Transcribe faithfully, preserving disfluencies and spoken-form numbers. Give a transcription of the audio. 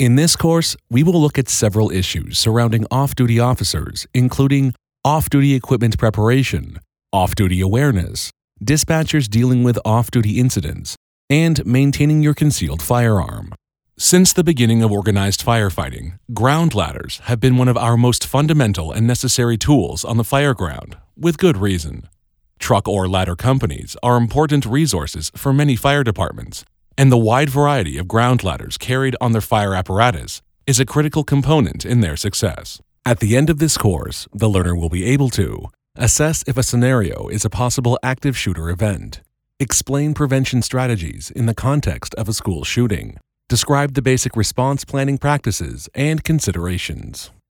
In this course, we will look at several issues surrounding off-duty officers, including off-duty equipment preparation, off-duty awareness, dispatchers dealing with off-duty incidents, and maintaining your concealed firearm. Since the beginning of organized firefighting, ground ladders have been one of our most fundamental and necessary tools on the fireground, with good reason. Truck or ladder companies are important resources for many fire departments, and the wide variety of ground ladders carried on their fire apparatus is a critical component in their success. At the end of this course, the learner will be able to assess if a scenario is a possible active shooter event, explain prevention strategies in the context of a school shooting, describe the basic response planning practices and considerations.